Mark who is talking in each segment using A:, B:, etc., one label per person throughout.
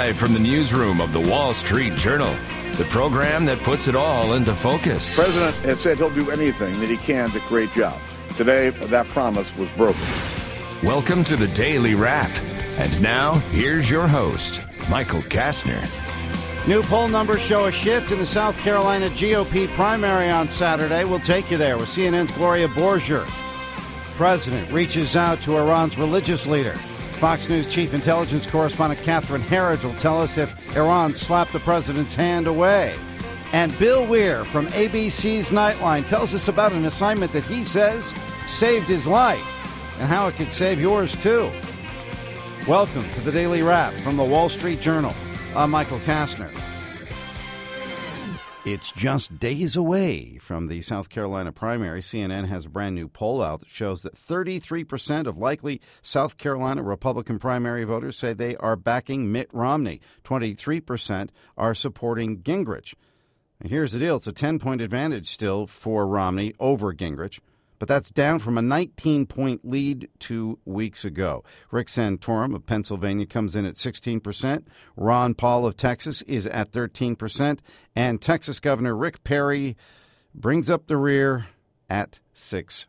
A: Live from the newsroom of the Wall Street Journal, the program that puts it all into focus.
B: The president has said he'll do anything that he can to create jobs. Today, that promise was broken.
A: Welcome to the Daily Wrap. And now, here's your host, Michael Kastner.
C: New poll numbers show a shift in the South Carolina GOP primary on Saturday. We'll take you there with CNN's Gloria Borger. President reaches out to Iran's religious leader. Fox News chief intelligence correspondent Catherine Herridge will tell us if Iran slapped the president's hand away. And Bill Weir from ABC's Nightline tells us about an assignment that he says saved his life and how it could save yours, too. Welcome to the Daily Wrap from the Wall Street Journal. I'm Michael Kastner. It's just days away from the South Carolina primary. CNN has a brand new poll out that shows that 33% of likely South Carolina Republican primary voters say they are backing Mitt Romney. 23% are supporting Gingrich. And here's the deal. It's a 10-point advantage still for Romney over Gingrich. But that's down from a 19-point lead 2 weeks ago. Rick Santorum of Pennsylvania comes in at 16%. Ron Paul of Texas is at 13%. And Texas Governor Rick Perry brings up the rear at 6%.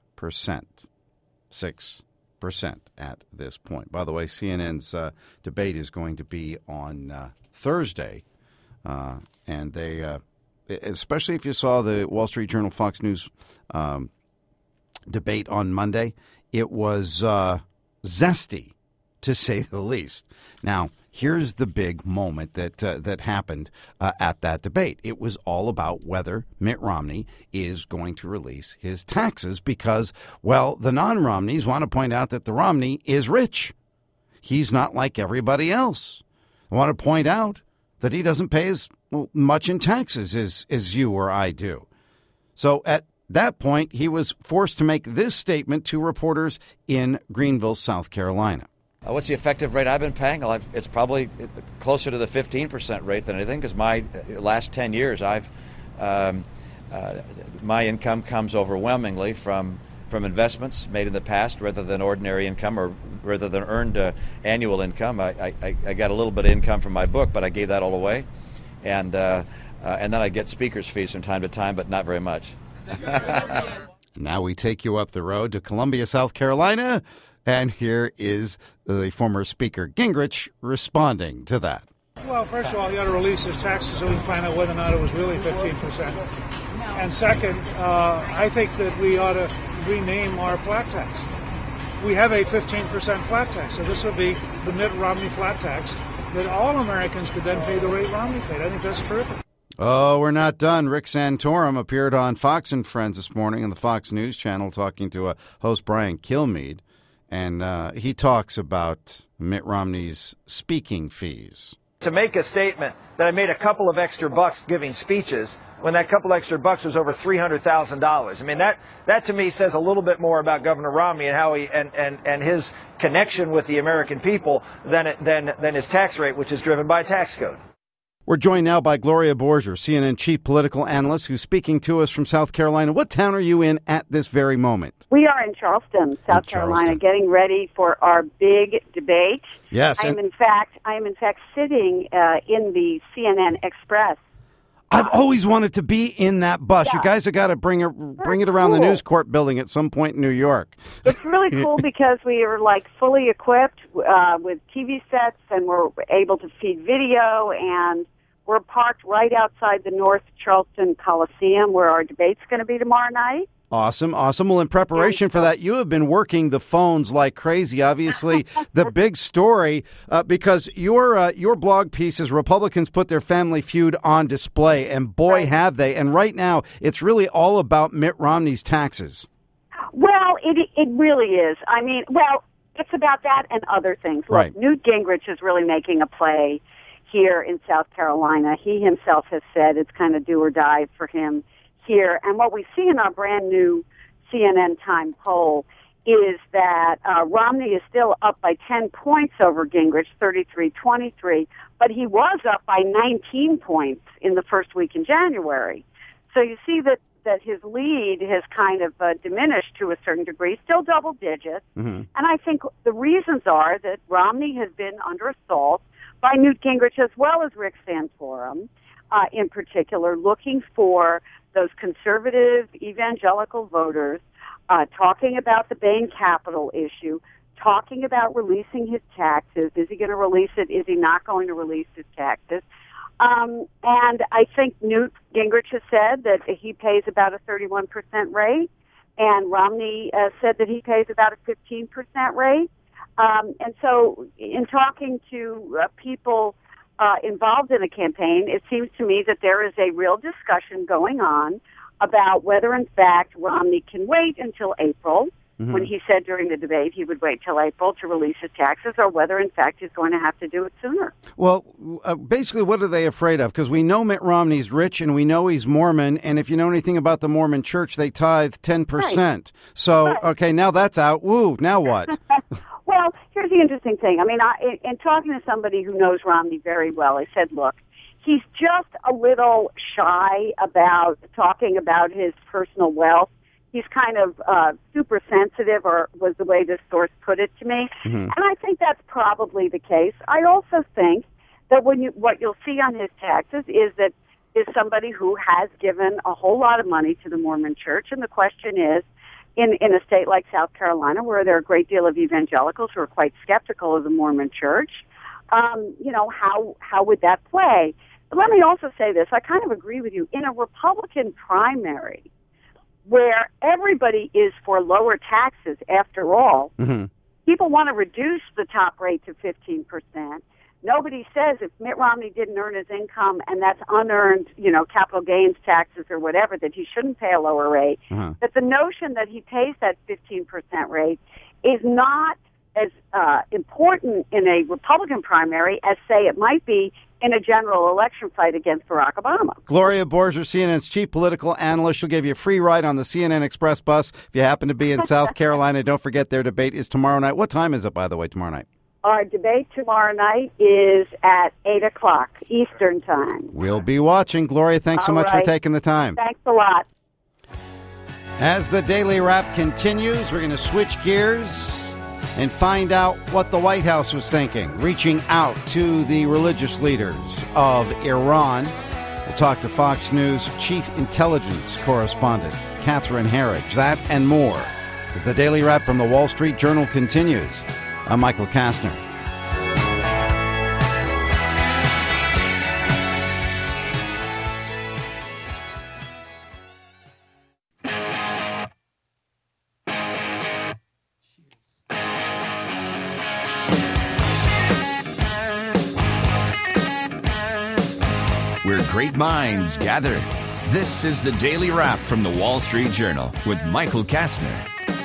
C: 6% at this point. By the way, CNN's debate is going to be on Thursday. And they, especially if you saw the Wall Street Journal Fox News debate on Monday, it was zesty, to say the least. Now, here's the big moment that happened at that debate. It was all about whether Mitt Romney is going to release his taxes because, well, the non-Romneys want to point out that the Romney is rich. He's not like everybody else. I want to point out that he doesn't pay as much in taxes as you or I do. So at that point, he was forced to make this statement to reporters in Greenville, South Carolina.
D: What's the effective rate I've been paying? Well, it's probably closer to the 15% rate than anything because my last 10 years, my income comes overwhelmingly from investments made in the past rather than ordinary income or rather than earned annual income. I got a little bit of income from my book, but I gave that all away. And then I get speaker's fees from time to time, but not very much.
C: Now we take you up the road to Columbia, South Carolina, and here is the former Speaker Gingrich responding to that.
E: Well, first of all, you got to release his taxes so we can find out whether or not it was really 15%. And second, I think that we ought to rename our flat tax. We have a 15% flat tax, so this would be the Mitt Romney flat tax that all Americans could then pay the rate Romney paid. I think that's terrific.
C: Oh, we're not done. Rick Santorum appeared on Fox and Friends this morning on the Fox News Channel talking to host Brian Kilmeade, and he talks about Mitt Romney's speaking fees.
F: To make a statement that I made a couple of extra bucks giving speeches when that couple extra bucks was over $300,000. I mean, that to me says a little bit more about Governor Romney and how he and his connection with the American people than his tax rate, which is driven by a tax code.
C: We're joined now by Gloria Borger, CNN chief political analyst, who's speaking to us from South Carolina. What town are you in at this very moment?
G: We are in Charleston, South Carolina, getting ready for our big debate.
C: Yes.
G: I am in fact sitting in the CNN Express.
C: I've always wanted to be in that bus. Yeah. You guys have got to bring it around the News Corp building at some point in New York.
G: It's really cool because we are fully equipped with TV sets, and we're able to feed video, and we're parked right outside the North Charleston Coliseum where our debate's going to be tomorrow night.
C: Awesome. Well, in preparation for that, you have been working the phones like crazy. Obviously, the big story, because your blog piece is Republicans put their family feud on display, and boy, have they. And right now, it's really all about Mitt Romney's taxes.
G: Well, it really is. I mean, it's about that and other things. Look,
C: right.
G: Newt Gingrich is really making a play here in South Carolina. He himself has said it's kind of do or die for him here. And what we see in our brand new CNN Time poll is that Romney is still up by 10 points over Gingrich, 33-23, but he was up by 19 points in the first week in January. So you see that his lead has kind of diminished to a certain degree, still double digits. Mm-hmm. And I think the reasons are that Romney has been under assault by Newt Gingrich as well as Rick Santorum, in particular, looking for those conservative evangelical voters talking about the Bain Capital issue, talking about releasing his taxes. Is he going to release it? Is he not going to release his taxes? And I think Newt Gingrich has said that he pays about a 31% rate, and Romney said that he pays about a 15% rate. And so in talking to people involved in the campaign, it seems to me that there is a real discussion going on about whether, in fact, Romney can wait until April, when he said during the debate he would wait till April to release his taxes, or whether, in fact, he's going to have to do it sooner.
C: Well, basically, what are they afraid of? Because we know Mitt Romney's rich, and we know he's Mormon, and if you know anything about the Mormon church, they tithe 10%. Right. So, right. Okay, now that's out. Woo, now what?
G: Well, here's the interesting thing. I mean, in talking to somebody who knows Romney very well, I said, look, he's just a little shy about talking about his personal wealth. He's kind of super sensitive, or was the way this source put it to me. And I think that's probably the case. I also think that what you'll see on his taxes is somebody who has given a whole lot of money to the Mormon church. And the question is, in a state like South Carolina, where there are a great deal of evangelicals who are quite skeptical of the Mormon church, how would that play? But let me also say this. I kind of agree with you. In a Republican primary, where everybody is for lower taxes after all, people want to reduce the top rate to 15%. Nobody says if Mitt Romney didn't earn his income and that's unearned, capital gains taxes or whatever, that he shouldn't pay a lower rate. That the notion that he pays that 15% rate is not as important in a Republican primary as, say, it might be in a general election fight against Barack Obama.
C: Gloria Borger, CNN's chief political analyst. She'll give you a free ride on the CNN Express bus if you happen to be in South Carolina. Don't forget, their debate is tomorrow night. What time is it, by the way, tomorrow night?
G: Our debate tomorrow night is at 8 o'clock Eastern Time.
C: We'll be watching. Gloria, thanks so much for taking the time.
G: Thanks a lot.
C: As the Daily Wrap continues, we're going to switch gears and find out what the White House was thinking, reaching out to the religious leaders of Iran. We'll talk to Fox News Chief Intelligence Correspondent Catherine Herridge. That and more as the Daily Wrap from the Wall Street Journal continues. I'm Michael Kastner.
A: Where great minds gather. This is the Daily Wrap from the Wall Street Journal with Michael Kastner.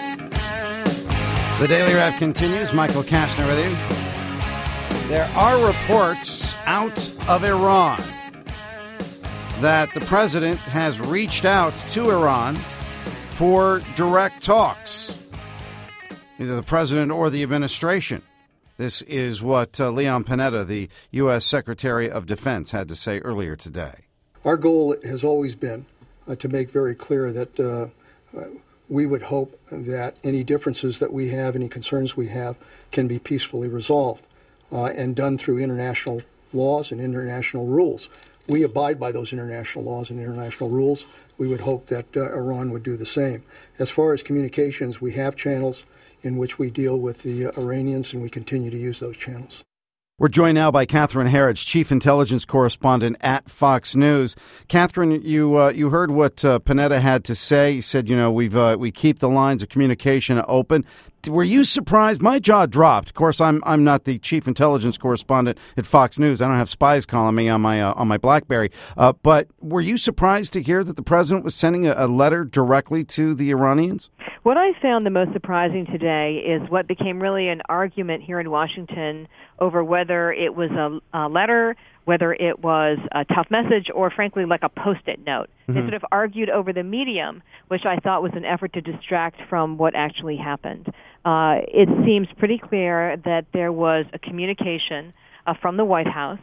C: The Daily Wrap continues. Michael Kastner with you. There are reports out of Iran that the president has reached out to Iran for direct talks, either the president or the administration. This is what Leon Panetta, the U.S. Secretary of Defense, had to say earlier today.
H: Our goal has always been to make very clear that we would hope that any differences that we have, any concerns we have, can be peacefully resolved and done through international laws and international rules. We abide by those international laws and international rules. We would hope that Iran would do the same. As far as communications, we have channels in which we deal with the Iranians, and we continue to use those channels.
C: We're joined now by Catherine Herridge, Chief Intelligence Correspondent at Fox News. Catherine, you heard what Panetta had to say. He said, we keep the lines of communication open. Were you surprised? My jaw dropped. Of course, I'm not the Chief Intelligence Correspondent at Fox News. I don't have spies calling me on my BlackBerry. But were you surprised to hear that the president was sending a letter directly to the Iranians?
I: What I found the most surprising today is what became really an argument here in Washington over whether it was a letter, whether it was a tough message, or frankly like a Post-it note. They sort of argued over the medium, which I thought was an effort to distract from what actually happened. It seems pretty clear that there was a communication from the White House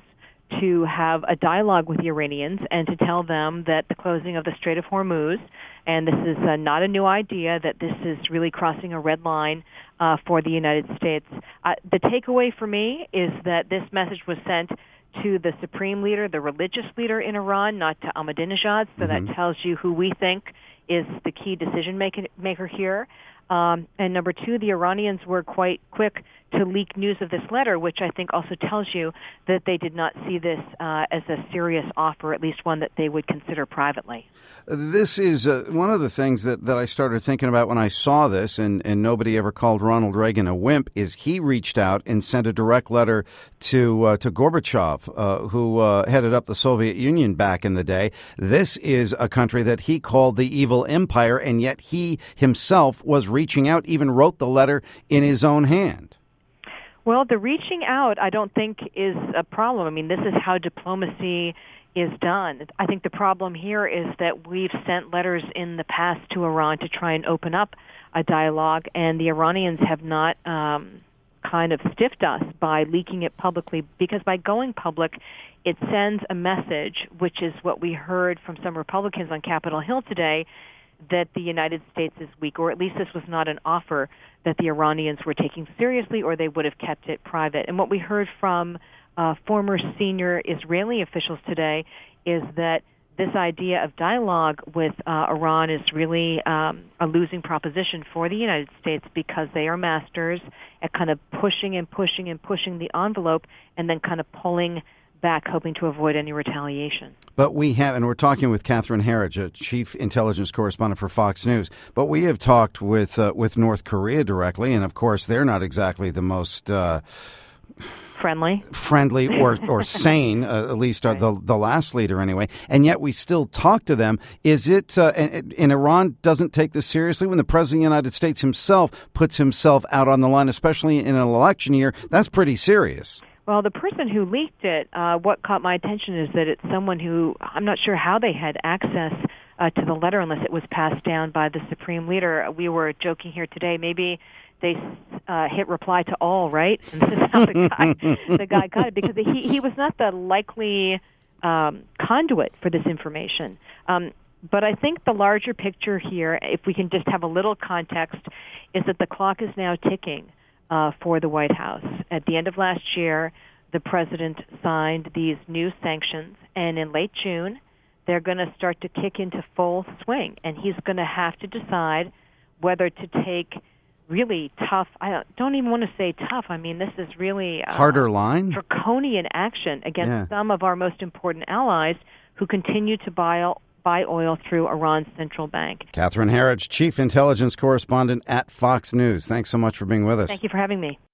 I: to have a dialogue with the Iranians and to tell them that the closing of the Strait of Hormuz, and this is not a new idea, that this is really crossing a red line for the United States. The takeaway for me is that this message was sent to the supreme leader, the religious leader in Iran, not to Ahmadinejad, so that tells you who we think is the key decision maker here. And number two, the Iranians were quite quick to leak news of this letter, which I think also tells you that they did not see this as a serious offer, at least one that they would consider privately.
C: This is one of the things that I started thinking about when I saw this, and nobody ever called Ronald Reagan a wimp, is he reached out and sent a direct letter to Gorbachev, who headed up the Soviet Union back in the day. This is a country that he called the evil empire, and yet he himself was reaching out, even wrote the letter in his own hand.
I: Well, the reaching out, I don't think, is a problem. I mean, this is how diplomacy is done. I think the problem here is that we've sent letters in the past to Iran to try and open up a dialogue, and the Iranians have not kind of stiffed us by leaking it publicly, because by going public, it sends a message, which is what we heard from some Republicans on Capitol Hill today, that the United States is weak, or at least this was not an offer that the Iranians were taking seriously, or they would have kept it private. And what we heard from former senior Israeli officials today is that this idea of dialogue with Iran is really a losing proposition for the United States, because they are masters at kind of pushing and pushing and pushing the envelope and then kind of pulling back, hoping to avoid any retaliation.
C: But we have, and we're talking with Catherine Herridge, a chief intelligence correspondent for Fox News, but we have talked with North Korea directly, and of course they're not exactly the most friendly or sane, at least right. the last leader anyway, and yet we still talk to them. Is it, and Iran doesn't take this seriously when the President of the United States himself puts himself out on the line, especially in an election year? That's pretty serious.
I: Well, the person who leaked it, what caught my attention is that it's someone who, I'm not sure how they had access to the letter unless it was passed down by the supreme leader. We were joking here today, maybe they hit reply to all, right? And this is how the guy got it, because he was not the likely conduit for this information. But I think the larger picture here, if we can just have a little context, is that the clock is now ticking for the White House. At the end of last year, the president signed these new sanctions, and in late June, they're going to start to kick into full swing, and he's going to have to decide whether to take really tough, I don't even want to say tough, I mean, this is really
C: harder line,
I: draconian action against some of our most important allies who continue to buy oil through Iran's central bank.
C: Catherine Herridge, chief intelligence correspondent at Fox News. Thanks so much for being with us.
I: Thank you for having me.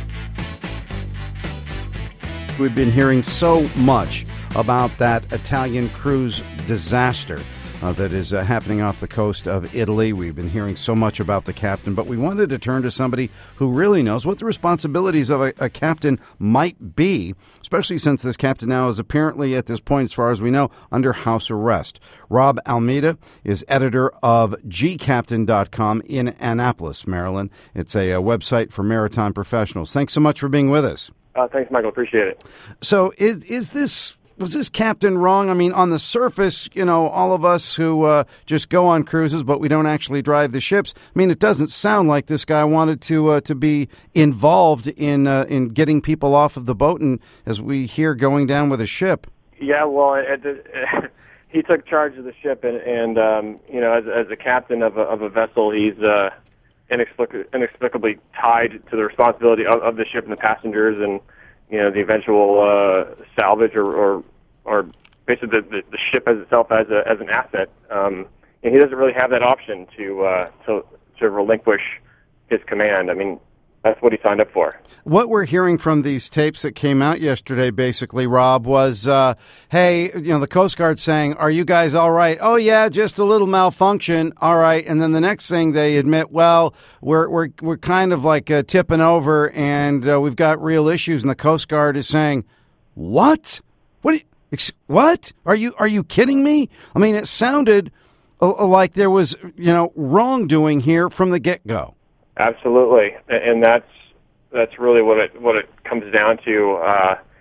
C: We've been hearing so much about that Italian cruise disaster that is happening off the coast of Italy. We've been hearing so much about the captain, but we wanted to turn to somebody who really knows what the responsibilities of a captain might be, especially since this captain now is apparently, at this point, as far as we know, under house arrest. Rob Almeida is editor of gcaptain.com in Annapolis, Maryland. It's a website for maritime professionals. Thanks so much for being with us.
J: Thanks, Michael. Appreciate it.
C: So was this captain wrong? I mean, on the surface, all of us who just go on cruises, but we don't actually drive the ships. I mean, it doesn't sound like this guy wanted to be involved in getting people off of the boat, and as we hear, going down with a ship.
J: Yeah, well, he took charge of the ship, and as a captain of a vessel, he's inexplicably tied to the responsibility of the ship and the passengers, and the eventual salvage or basically the ship as itself as an asset. And he doesn't really have that option to relinquish his command. I mean, that's what he signed up for.
C: What we're hearing from these tapes that came out yesterday, basically, Rob, was, hey, the Coast Guard saying, are you guys all right? Oh, yeah, just a little malfunction. All right. And then the next thing they admit, well, we're kind of like tipping over and we've got real issues. And the Coast Guard is saying, what? What? Are you kidding me? I mean, it sounded like there was, wrongdoing here from the get-go.
J: Absolutely, and that's really what it comes down to.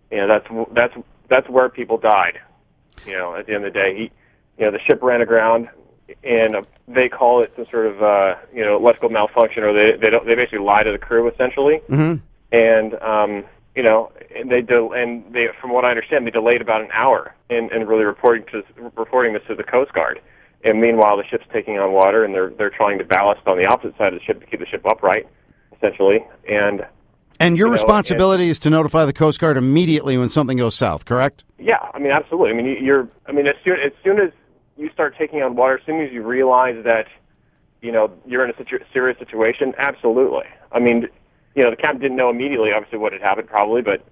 J: that's where people died. At the end of the day, the ship ran aground, and they call it some sort of electrical malfunction, or they basically lie to the crew essentially.
C: Mm-hmm.
J: And and they from what I understand, they delayed about an hour in really reporting this to the Coast Guard. And meanwhile, the ship's taking on water, and they're trying to ballast on the opposite side of the ship to keep the ship upright, essentially.
C: And your responsibility is to notify the Coast Guard immediately when something goes south, correct?
J: Yeah, absolutely. As soon as you start taking on water, as soon as you realize that, you're in a serious situation, absolutely. The captain didn't know immediately, obviously, what had happened, probably, but,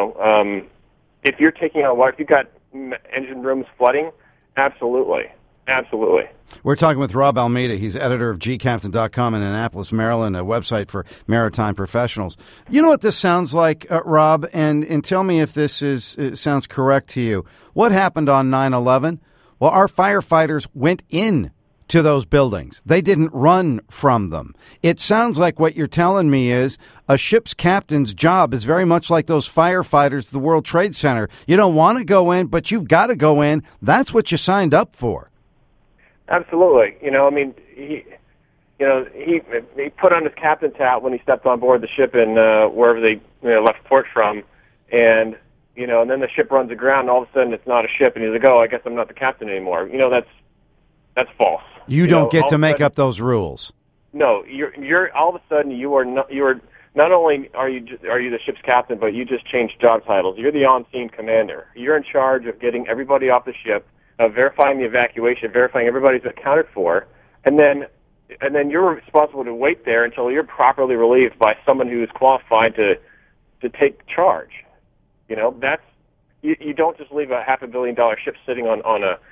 J: if you're taking on water, if you've got engine rooms flooding, absolutely. Absolutely.
C: We're talking with Rob Almeida. He's editor of gcaptain.com in Annapolis, Maryland, a website for maritime professionals. You know what this sounds like, Rob? And tell me if this sounds correct to you. What happened on 9/11? Well, our firefighters went in to those buildings. They didn't run from them. It sounds like what you're telling me is a ship's captain's job is very much like those firefighters at the World Trade Center. You don't want to go in, but you've got to go in. That's what you signed up for.
J: Absolutely. He put on his captain's hat when he stepped on board the ship in wherever they left port from, and then the ship runs aground, and all of a sudden it's not a ship, and he's like, "Oh, I guess I'm not the captain anymore." That's false.
C: You don't get to make up those rules.
J: No, you're all of a sudden you are not only are you the ship's captain, but you just changed job titles. You're the on-scene commander. You're in charge of getting everybody off the ship, verifying the evacuation, verifying everybody's accounted for, and then you're responsible to wait there until you're properly relieved by someone who is qualified to take charge. That's you don't just leave a $500 million ship sitting on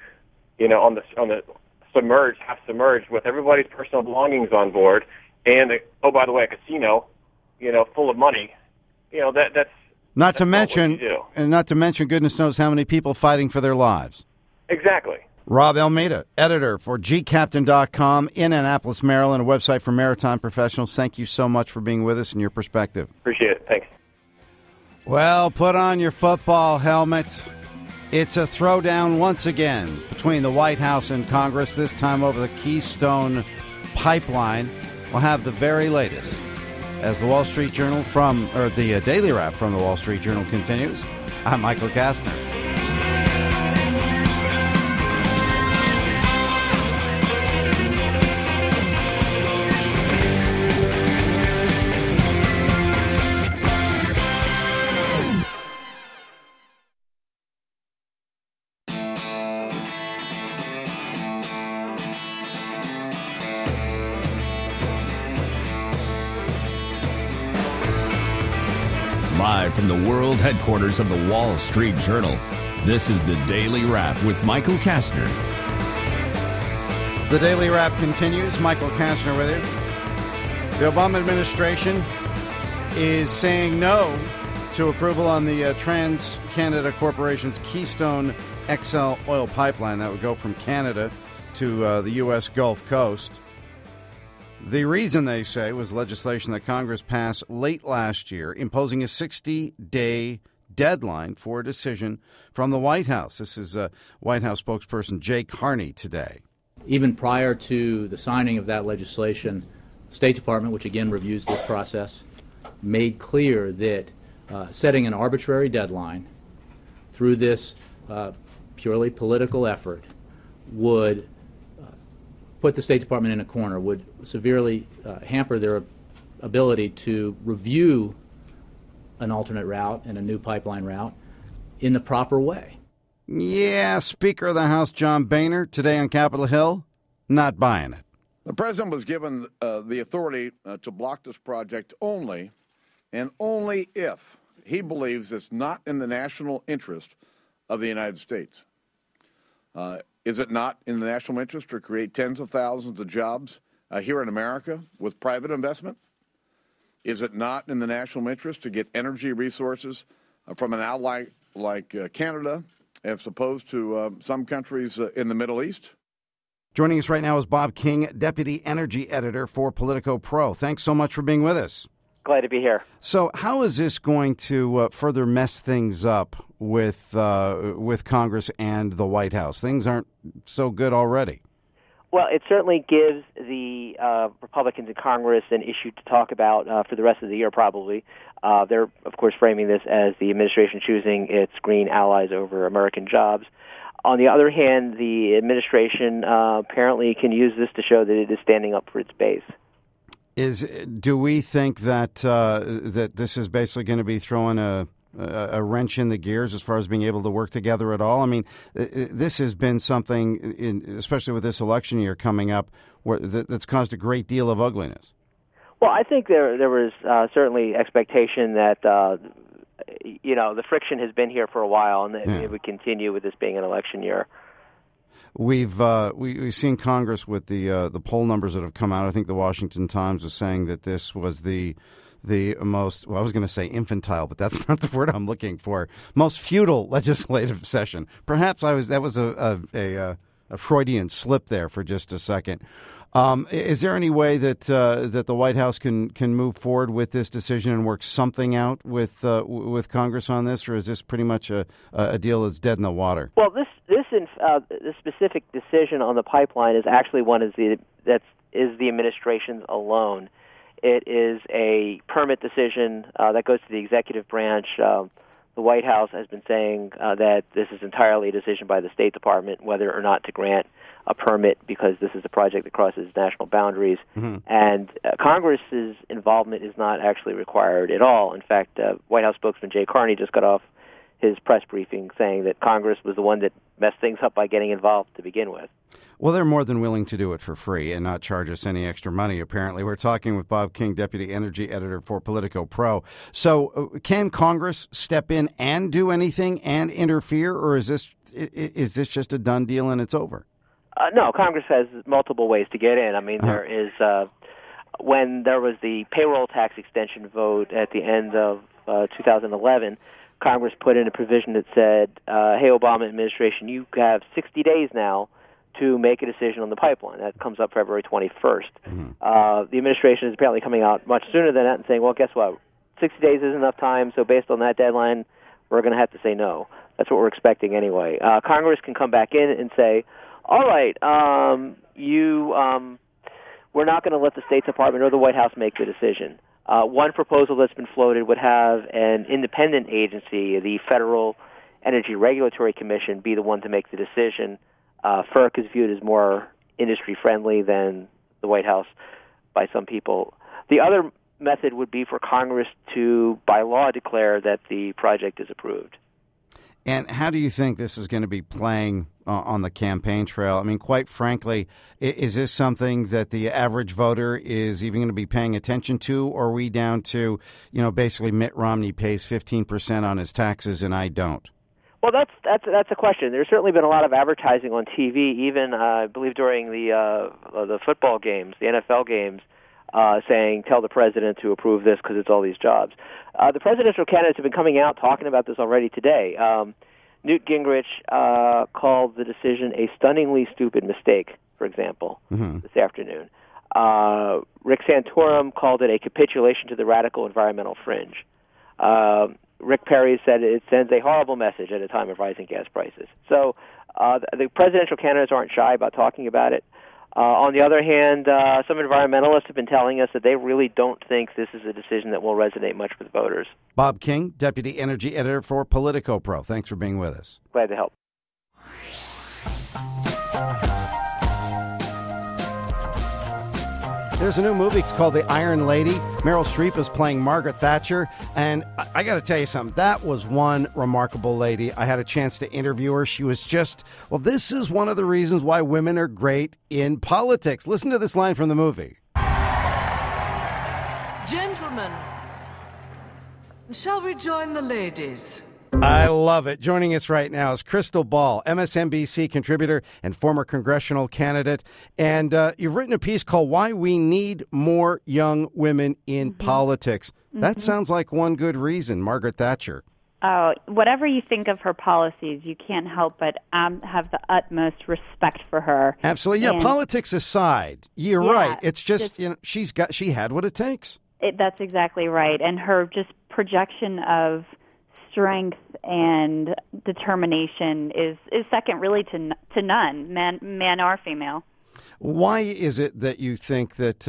J: the half submerged with everybody's personal belongings on board, and by the way, a casino, full of money. That's
C: not to mention, goodness knows how many people fighting for their lives.
J: Exactly.
C: Rob Almeida, editor for gcaptain.com in Annapolis, Maryland, a website for maritime professionals. Thank you so much for being with us and your perspective.
J: Appreciate it. Thanks.
C: Well, put on your football helmet. It's a throwdown once again between the White House and Congress, this time over the Keystone Pipeline. We'll have the very latest as the Wall Street Journal the Daily Wrap from the Wall Street Journal continues. I'm Michael Kastner.
A: Live from the world headquarters of the Wall Street Journal, this is the Daily Wrap with Michael Kastner.
C: The Daily Wrap continues. Michael Kastner with you. The Obama administration is saying no to approval on the TransCanada Corporation's Keystone XL oil pipeline that would go from Canada to the U.S. Gulf Coast. The reason, they say, was legislation that Congress passed late last year imposing a 60-day deadline for a decision from the White House. This is White House spokesperson Jay Carney today.
K: Even prior to the signing of that legislation, the State Department, which again reviews this process, made clear that setting an arbitrary deadline through this purely political effort would put the State Department in a corner, would severely hamper their ability to review an alternate route and a new pipeline route in the proper way.
C: Yeah, Speaker of the House John Boehner today on Capitol Hill, not buying it.
B: The president was given the authority to block this project only and only if he believes it's not in the national interest of the United States. Is it not in the national interest to create tens of thousands of jobs here in America with private investment? Is it not in the national interest to get energy resources from an ally like Canada as opposed to some countries in the Middle East?
C: Joining us right now is Bob King, Deputy Energy Editor for Politico Pro. Thanks so much for being with us.
L: glad to be here.
C: So how is this going to further mess things up with Congress and the White House? Things aren't so good already.
L: Well, it certainly gives the Republicans in Congress an issue to talk about for the rest of the year, probably. They're, of course, framing this as the administration choosing its green allies over American jobs. On the other hand, the administration apparently can use this to show that it is standing up for its base.
C: Do we think that that this is basically going to be throwing a wrench in the gears as far as being able to work together at all? I mean, this has been something, especially with this election year coming up, that's caused a great deal of ugliness.
L: Well, I think there was certainly expectation that the friction has been here for a while, and it would continue with this being an election year.
C: We've seen Congress with the poll numbers that have come out. I think the Washington Times was saying that this was the most, well, I was going to say infantile, but that's not the word I'm looking for, most futile legislative session. Perhaps that was a Freudian slip there for just a second. Is there any way that the White House can move forward with this decision and work something out with Congress on this, or is this pretty much a deal that's dead in the water?
L: Well, this specific decision on the pipeline is actually one that is the administration's alone. It is a permit decision that goes to the executive branch. The White House has been saying that this is entirely a decision by the State Department whether or not to grant a permit because this is a project that crosses national boundaries. Mm-hmm. And Congress's involvement is not actually required at all. In fact, White House spokesman Jay Carney just got off his press briefing saying that Congress was the one that messed things up by getting involved to begin with.
C: Well, they're more than willing to do it for free and not charge us any extra money, apparently. We're talking with Bob King, Deputy Energy Editor for Politico Pro. So can Congress step in and do anything and interfere, or is this just a done deal and it's over?
L: No, Congress has multiple ways to get in. I mean, there is when there was the payroll tax extension vote at the end of 2011, Congress put in a provision that said, hey, Obama administration, you have 60 days now to make a decision on the pipeline. That comes up February 21st. Mm-hmm. The administration is apparently coming out much sooner than that and saying, well, guess what? 60 days isn't enough time, so based on that deadline, we're going to have to say no. That's what we're expecting anyway. Congress can come back in and say, all right, we're not going to let the State Department or the White House make the decision. One proposal that's been floated would have an independent agency, the Federal Energy Regulatory Commission, be the one to make the decision. FERC is viewed as more industry-friendly than the White House by some people. The other method would be for Congress to, by law, declare that the project is approved.
C: And how do you think this is going to be playing on the campaign trail? I mean, quite frankly, is this something that the average voter is even going to be paying attention to, or are we down to, basically Mitt Romney pays 15% on his taxes and I don't?
L: Well, that's a question. There's certainly been a lot of advertising on TV, even I believe during the football games, the NFL games, saying tell the president to approve this because it's all these jobs. The presidential candidates have been coming out talking about this already today. Newt Gingrich called the decision a stunningly stupid mistake, for example, this afternoon. Rick Santorum called it a capitulation to the radical environmental fringe. Rick Perry said it sends a horrible message at a time of rising gas prices. So the presidential candidates aren't shy about talking about it. On the other hand, some environmentalists have been telling us that they really don't think this is a decision that will resonate much with voters. Bob King, Deputy Energy Editor for Politico Pro. Thanks for being with us. Glad to help.
C: There's a new movie. It's called The Iron Lady. Meryl Streep is playing Margaret Thatcher. And I got to tell you something. That was one remarkable lady. I had a chance to interview her. She was just, well, this is one of the reasons why women are great in politics. Listen to this line from the movie.
M: Gentlemen, shall we join the ladies?
C: I love it. Joining us right now is Crystal Ball, MSNBC contributor and former congressional candidate. And you've written a piece called Why We Need More Young Women in Politics. That sounds like one good reason, Margaret Thatcher.
N: Oh, whatever you think of her policies, you can't help but have the utmost respect for her.
C: Absolutely. Yeah, politics aside, you're right. It's just, she had what it takes.
N: That's exactly right. And her just projection of strength and determination is second really to none, man or female.
C: Why is it that you think that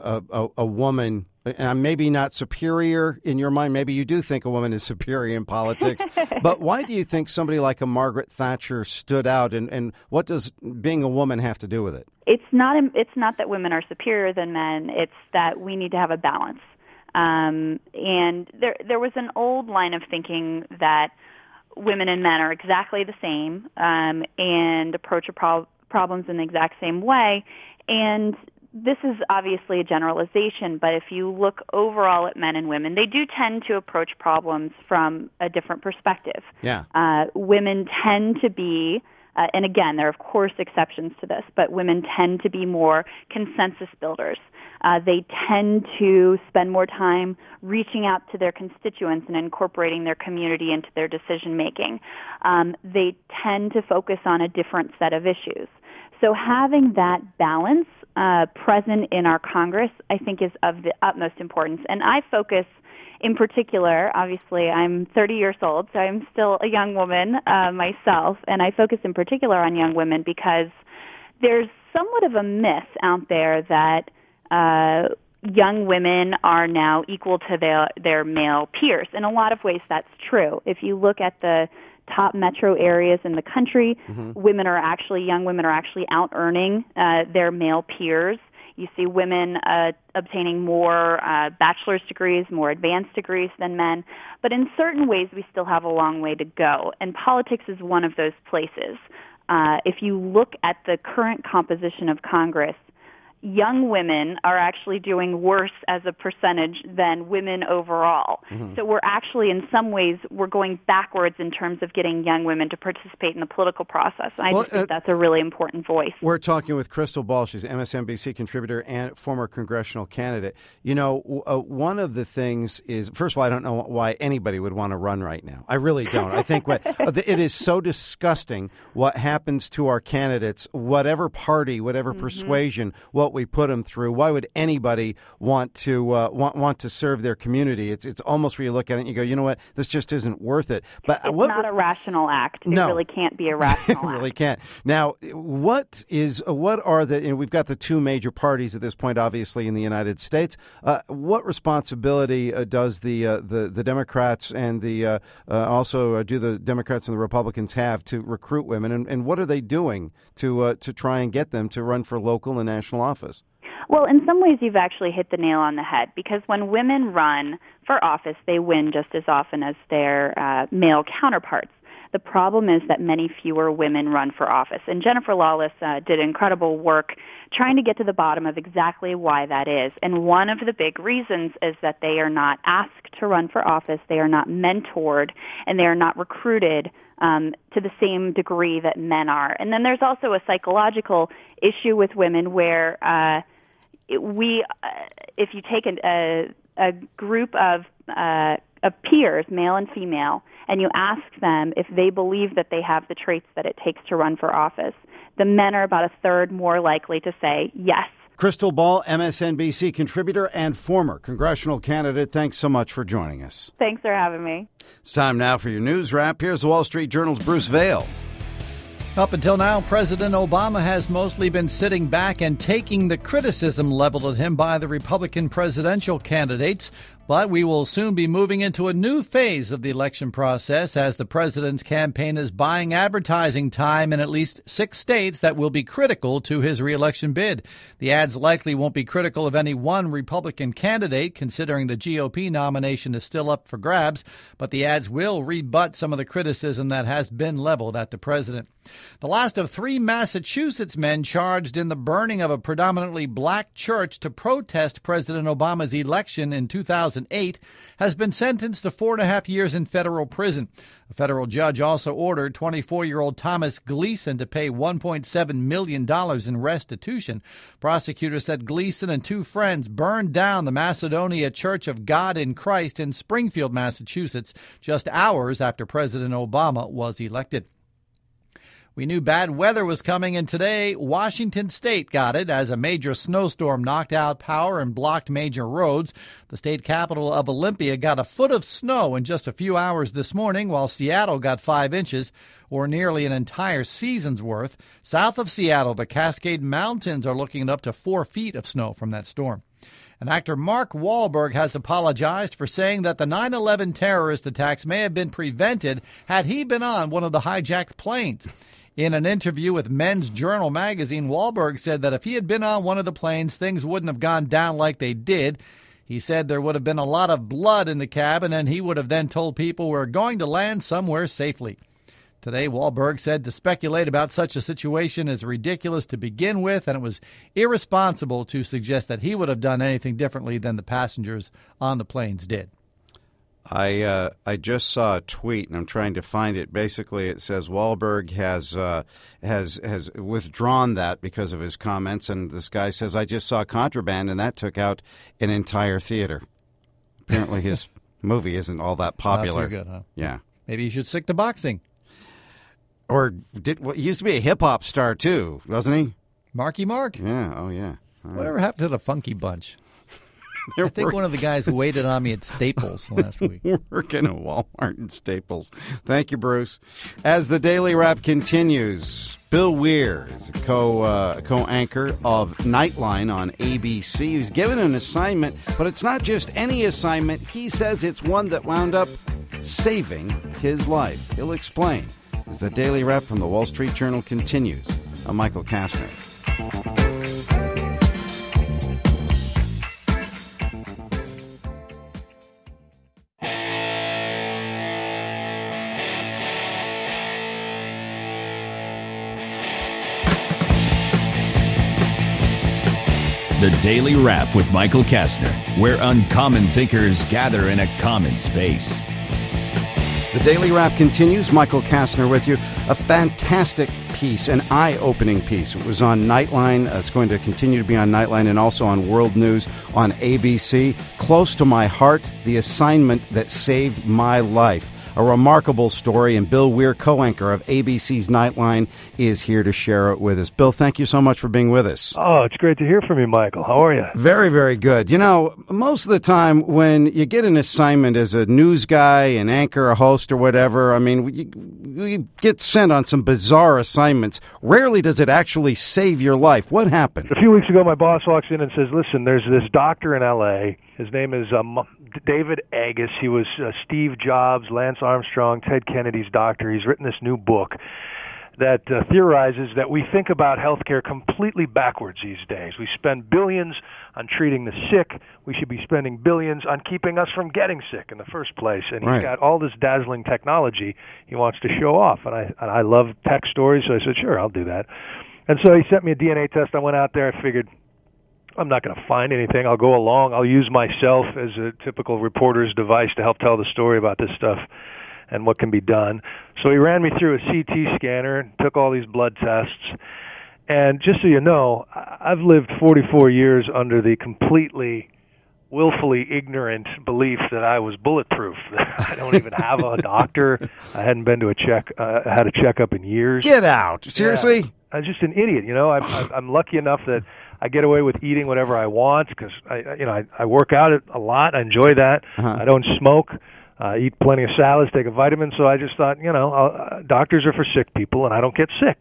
C: a woman, and maybe not superior in your mind, maybe you do think a woman is superior in politics, but why do you think somebody like a Margaret Thatcher stood out, and what does being a woman have to do with it?
N: It's not that women are superior than men. It's that we need to have a balance. And there was an old line of thinking that women and men are exactly the same and approach problems in the exact same way. And this is obviously a generalization, but if you look overall at men and women, they do tend to approach problems from a different perspective.
C: Yeah.
N: Women tend to be, and again, there are of course exceptions to this, but women tend to be more consensus builders. They tend to spend more time reaching out to their constituents and incorporating their community into their decision making. They tend to focus on a different set of issues. So having that balance present in our Congress, I think, is of the utmost importance. And I focus in particular, obviously, I'm 30 years old, so I'm still a young woman myself, and I focus in particular on young women because there's somewhat of a myth out there that young women are now equal to their male peers. In a lot of ways, that's true. If you look at the top metro areas in the country, young women are actually out earning their male peers. You see women obtaining more bachelor's degrees, more advanced degrees than men. But in certain ways, we still have a long way to go. And politics is one of those places. If you look at the current composition of Congress, young women are actually doing worse as a percentage than women overall. So we're actually, in some ways, we're going backwards in terms of getting young women to participate in the political process. And I just think that's a really important voice.
C: We're talking with Krystal Ball. She's an MSNBC contributor and former congressional candidate. You know, one of the things is, first of all, I don't know why anybody would want to run right now. I really don't. I think it is so disgusting what happens to our candidates, whatever party, whatever persuasion, what we put them through. Why would anybody want to want to serve their community? It's almost where you look at it and you go, you know what, this just isn't worth it. But
N: it's not a rational act. It really can't be a rational act.
C: It really can't. Now, what are the? We've got the two major parties at this point, obviously in the United States. What responsibility does the Democrats and the also do the Democrats and the Republicans have to recruit women, and what are they doing to try and get them to run for local and national office?
N: Well, in some ways, you've actually hit the nail on the head, because when women run for office, they win just as often as their male counterparts. The problem is that many fewer women run for office. And Jennifer Lawless did incredible work trying to get to the bottom of exactly why that is. And one of the big reasons is that they are not asked to run for office, they are not mentored, and they are not recruited to the same degree that men are. And then there's also a psychological issue with women where if you take a group of peers, male and female, and you ask them if they believe that they have the traits that it takes to run for office, the men are about a third more likely to say yes.
C: Krystal Ball, MSNBC contributor and former congressional candidate, thanks so much for joining us.
N: Thanks for having me.
C: It's time now for your news wrap. Here's the Wall Street Journal's Bruce Vail.
O: Up until now, President Obama has mostly been sitting back and taking the criticism leveled at him by the Republican presidential candidates. But we will soon be moving into a new phase of the election process as the president's campaign is buying advertising time in at least 6 states that will be critical to his reelection bid. The ads likely won't be critical of any one Republican candidate, considering the GOP nomination is still up for grabs, but the ads will rebut some of the criticism that has been leveled at the president. The last of 3 Massachusetts men charged in the burning of a predominantly black church to protest President Obama's election in 2008 has been sentenced to 4.5 years in federal prison. A federal judge also ordered 24-year-old Thomas Gleason to pay $1.7 million in restitution. Prosecutors said Gleason and 2 friends burned down the Macedonia Church of God in Christ in Springfield, Massachusetts, just hours after President Obama was elected. We knew bad weather was coming, and today Washington State got it as a major snowstorm knocked out power and blocked major roads. The state capital of Olympia got a foot of snow in just a few hours this morning, while Seattle got 5 inches, or nearly an entire season's worth. South of Seattle, the Cascade Mountains are looking at up to 4 feet of snow from that storm. And actor Mark Wahlberg has apologized for saying that the 9/11 terrorist attacks may have been prevented had he been on one of the hijacked planes. In an interview with Men's Journal magazine, Wahlberg said that if he had been on one of the planes, things wouldn't have gone down like they did. He said there would have been a lot of blood in the cabin, and he would have then told people we're going to land somewhere safely. Today, Wahlberg said to speculate about such a situation is ridiculous to begin with, and it was irresponsible to suggest that he would have done anything differently than the passengers on the planes did.
C: I just saw a tweet, and I'm trying to find it. Basically, it says Wahlberg has withdrawn that because of his comments, and this guy says, I just saw Contraband, and that took out an entire theater. Apparently his movie isn't all that popular.
O: Not too good, huh?
C: Yeah.
O: Maybe he should stick to boxing.
C: Or he used to be a hip-hop star, too, wasn't he?
O: Marky Mark.
C: Yeah, oh, yeah.
O: Whatever happened to the Funky Bunch? I think one of the guys waited on me at Staples last week.
C: Working at Walmart and Staples. Thank you, Bruce. As the Daily Wrap continues, Bill Weir is a co-anchor of Nightline on ABC. He's given an assignment, but it's not just any assignment. He says it's one that wound up saving his life. He'll explain as the Daily Wrap from the Wall Street Journal continues. I'm Michael Kastner.
A: The Daily Wrap with Michael Kastner, where uncommon thinkers gather in a common space.
C: The Daily Wrap continues. Michael Kastner with you. A fantastic piece, an eye-opening piece. It was on Nightline. It's going to continue to be on Nightline and also on World News on ABC. Close to my heart, the assignment that saved my life. A remarkable story, and Bill Weir, co-anchor of ABC's Nightline, is here to share it with us. Bill, thank you so much for being with us.
P: Oh, it's great to hear from you, Michael. How are you?
C: Very, very good. You know, most of the time when you get an assignment as a news guy, an anchor, a host, or whatever, I mean, you get sent on some bizarre assignments. Rarely does it actually save your life. What happened?
P: A few weeks ago, my boss walks in and says, listen, there's this doctor in L.A., his name is David Agus. He was Steve Jobs, Lance Armstrong, Ted Kennedy's doctor. He's written this new book that theorizes that we think about healthcare completely backwards these days. We spend billions on treating the sick. We should be spending billions on keeping us from getting sick in the first place. And he's got all this dazzling technology he wants to show off. And I love tech stories, so I said, sure, I'll do that. And so he sent me a DNA test. I went out there. I figured, I'm not going to find anything. I'll go along. I'll use myself as a typical reporter's device to help tell the story about this stuff and what can be done. So he ran me through a CT scanner, took all these blood tests. And just so you know, I've lived 44 years under the completely, willfully ignorant belief that I was bulletproof. I don't even have a doctor. I hadn't been to had a checkup in years.
C: Get out. Seriously?
P: Yeah. I'm just an idiot. You know, I'm lucky enough that I get away with eating whatever I want because I work out a lot. I enjoy that. I don't smoke. I eat plenty of salads, take a vitamin. So I just thought, doctors are for sick people, and I don't get sick.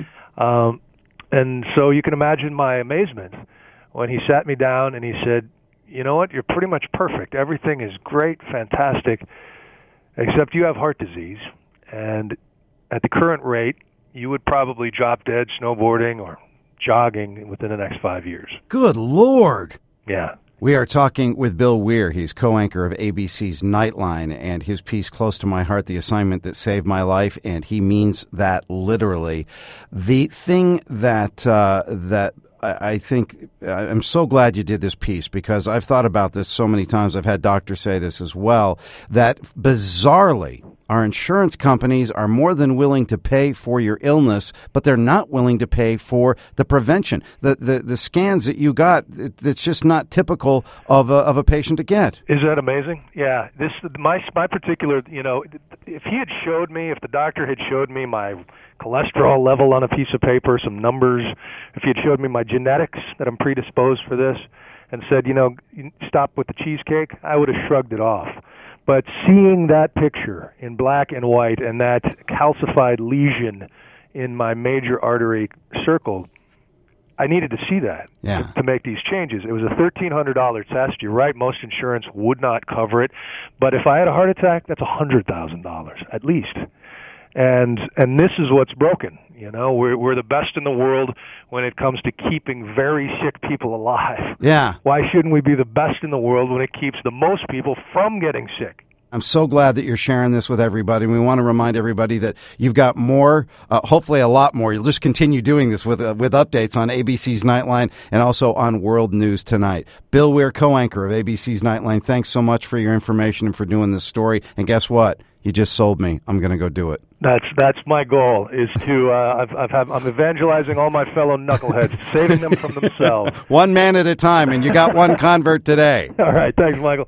P: And so you can imagine my amazement when he sat me down and he said, you know what, you're pretty much perfect. Everything is great, fantastic, except you have heart disease. And at the current rate, you would probably drop dead snowboarding or jogging within the next 5 years.
C: Good Lord.
P: Yeah.
C: We are talking with Bill Weir. He's co-anchor of ABC's Nightline, and his piece, Close to My Heart, The Assignment That Saved My Life, and he means that literally. The thing that I think, I'm so glad you did this piece, because I've thought about this so many times. I've had doctors say this as well, that bizarrely, Our insurance companies are more than willing to pay for your illness, but they're not willing to pay for the prevention. The scans that you got, it's just not typical of a patient to get.
P: Is that amazing? Yeah. My particular, if the doctor had showed me my cholesterol level on a piece of paper, some numbers, if he had showed me my genetics that I'm predisposed for this, and said, stop with the cheesecake, I would have shrugged it off. But seeing that picture in black and white and that calcified lesion in my major artery circle, I needed to see that to make these changes. It was a $1,300 test. You're right, most insurance would not cover it. But if I had a heart attack, that's $100,000 at least. And this is what's broken. We're the best in the world when it comes to keeping very sick people alive.
C: Yeah.
P: Why shouldn't we be the best in the world when it keeps the most people from getting sick?
C: I'm so glad that you're sharing this with everybody. We want to remind everybody that you've got more, hopefully a lot more. You'll just continue doing this with updates on ABC's Nightline and also on World News Tonight. Bill Weir, co-anchor of ABC's Nightline, thanks so much for your information and for doing this story. And guess what? You just sold me. I'm going to go do it.
P: That's my goal. Is to I'm evangelizing all my fellow knuckleheads, saving them from themselves.
C: One man at a time, and you got one convert today.
P: All right, thanks, Michael.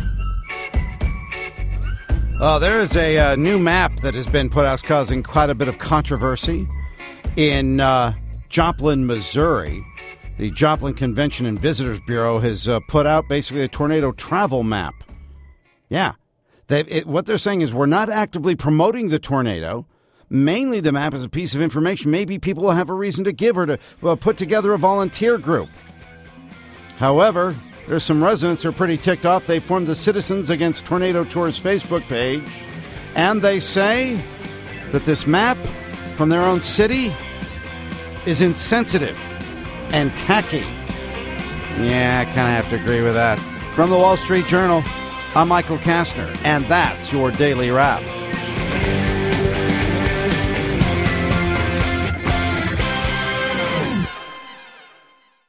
C: There is a new map that has been put out, causing quite a bit of controversy in Joplin, Missouri. The Joplin Convention and Visitors Bureau has put out basically a tornado travel map. Yeah. What they're saying is we're not actively promoting the tornado. Mainly the map is a piece of information. Maybe people will have a reason to give or to put together a volunteer group. However, there's some residents who are pretty ticked off. They formed the Citizens Against Tornado Tours Facebook page, and they say that this map from their own city is insensitive and tacky. Yeah, I kind of have to agree with that. From the Wall Street Journal, I'm Michael Kastner, and that's your Daily Wrap.